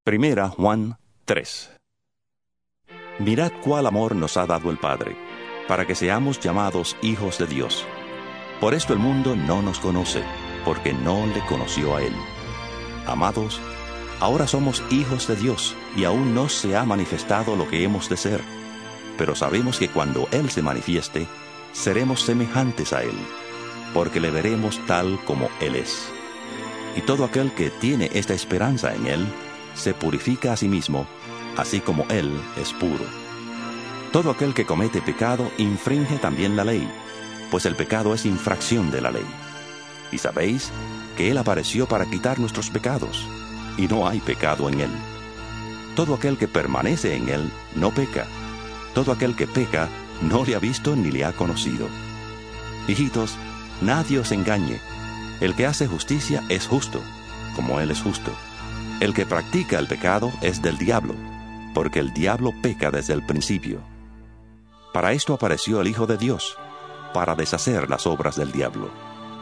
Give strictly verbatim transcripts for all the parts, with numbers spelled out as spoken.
Primera Juan tres. Mirad cuál amor nos ha dado el Padre, para que seamos llamados hijos de Dios. Por esto el mundo no nos conoce, porque no le conoció a Él. Amados, ahora somos hijos de Dios, y aún no se ha manifestado lo que hemos de ser. Pero sabemos que cuando Él se manifieste, seremos semejantes a Él, porque le veremos tal como Él es. Y todo aquel que tiene esta esperanza en Él, se purifica a sí mismo, así como Él es puro. Todo aquel que comete pecado infringe también la ley, pues el pecado es infracción de la ley. Y sabéis que Él apareció para quitar nuestros pecados, y no hay pecado en Él. Todo aquel que permanece en Él no peca. Todo aquel que peca no le ha visto ni le ha conocido. Hijitos, nadie os engañe. El que hace justicia es justo, como Él es justo. El que practica el pecado es del diablo, porque el diablo peca desde el principio. Para esto apareció el Hijo de Dios, para deshacer las obras del diablo.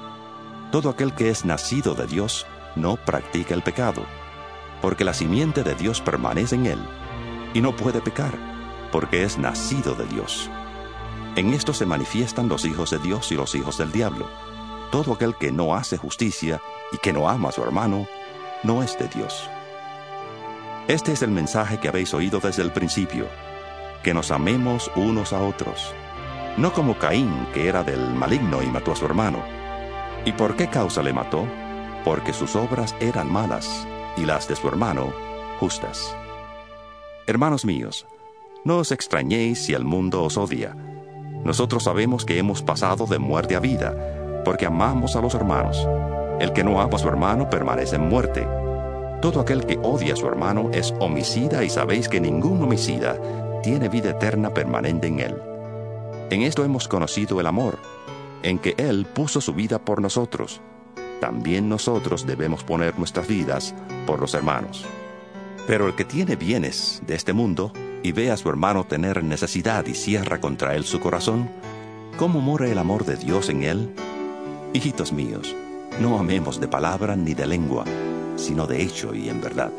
Todo aquel que es nacido de Dios no practica el pecado, porque la simiente de Dios permanece en él, y no puede pecar, porque es nacido de Dios. En esto se manifiestan los hijos de Dios y los hijos del diablo. Todo aquel que no hace justicia y que no ama a su hermano, no es de Dios. Este es el mensaje que habéis oído desde el principio, que nos amemos unos a otros, no como Caín, que era del maligno y mató a su hermano. ¿Y por qué causa le mató? Porque sus obras eran malas, y las de su hermano justas. Hermanos míos, no os extrañéis si el mundo os odia. Nosotros sabemos que hemos pasado de muerte a vida, porque amamos a los hermanos. El que no ama a su hermano permanece en muerte. Todo aquel que odia a su hermano es homicida, y sabéis que ningún homicida tiene vida eterna permanente en él. En esto hemos conocido el amor, en que Él puso su vida por nosotros. También nosotros debemos poner nuestras vidas por los hermanos. Pero el que tiene bienes de este mundo y ve a su hermano tener necesidad y cierra contra él su corazón, ¿cómo mora el amor de Dios en él? Hijitos míos, no amemos de palabra ni de lengua, sino de hecho y en verdad.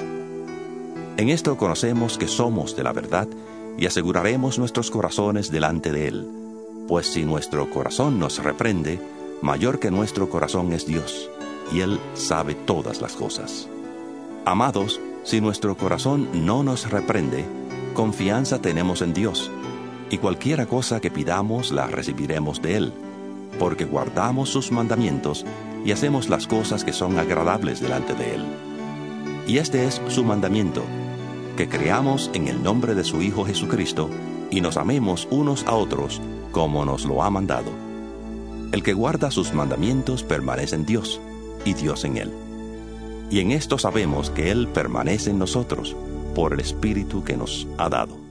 En esto conocemos que somos de la verdad y aseguraremos nuestros corazones delante de Él, pues si nuestro corazón nos reprende, mayor que nuestro corazón es Dios, y Él sabe todas las cosas. Amados, si nuestro corazón no nos reprende, confianza tenemos en Dios, y cualquiera cosa que pidamos la recibiremos de Él, porque guardamos sus mandamientos y hacemos las cosas que son agradables delante de Él. Y este es su mandamiento, que creamos en el nombre de su Hijo Jesucristo y nos amemos unos a otros como nos lo ha mandado. El que guarda sus mandamientos permanece en Dios, y Dios en él. Y en esto sabemos que Él permanece en nosotros, por el Espíritu que nos ha dado.